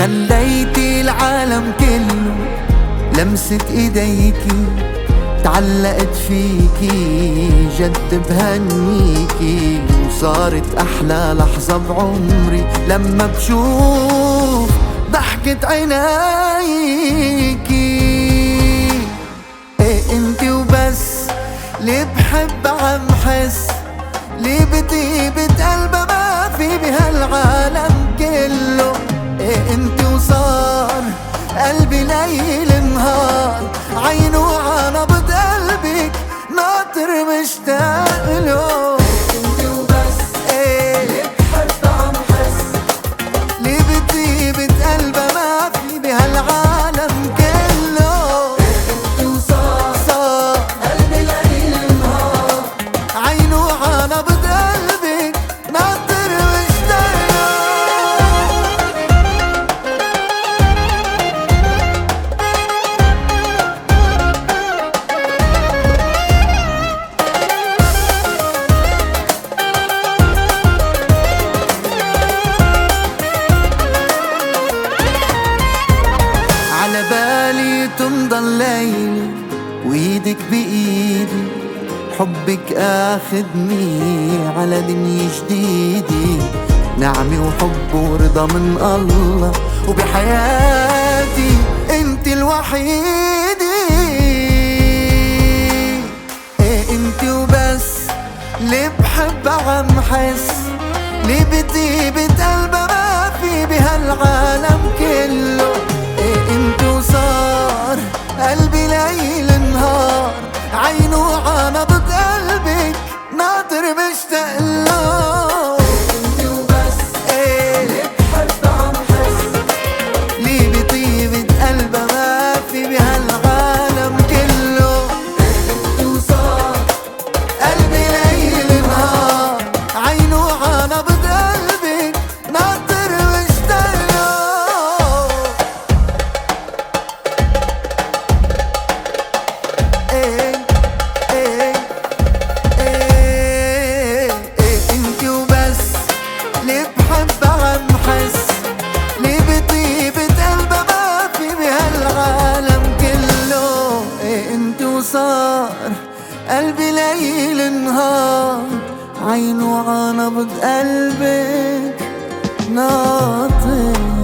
خليتي العالم كله لمسة ايديكي، تعلقت فيكي جد بهنيكي، وصارت احلى لحظة بعمري لما بشوف ضحكة عينيكي. ايه انتي وبس ليه بحب عم حس، ليه بطيبة قلبها ما في بهالعالم كله. ايه انتي وصار قلبي ليل نهار، عينه عنبض قلبك ناطر مشتاق له. انتي وبس ايه ليه بحب عم حس، ليه بطيبة قلبها ما في بهالعالم كله. انتي وصار قلبي ليل نهار، عينه عنبض قلبك ناطر مشتاق له. على بالي تمضى الليل وايدك بايدي، حبك اخدني على دنيا جديدة، نعمة وحب ورضا من الله، وبحياتي انت الوحيدة. ايه انت وبس ليه بحب عم حس، ليه بطيبة قلبها ما في بهالعالم كله. ايه انت وصار قلبي ليل نهار، عينه عنبض قلبك ناطر مشتاق له. انت وبس ايه ليه بحب عم حس، ليه بطيبة قلبها ما في بهالعالم كله. انت وصار قلبي ليل نهار، عينه عنبض قلبك ناطر مشتاق له. ايه ايه ايه ايه انتي وبس ليه بحب عم حس، ليه بطيبة قلبها ما في بهالعالم كله. ايه انتي وصار قلبي ليل نهار، عينه عنبض قلبك ناطر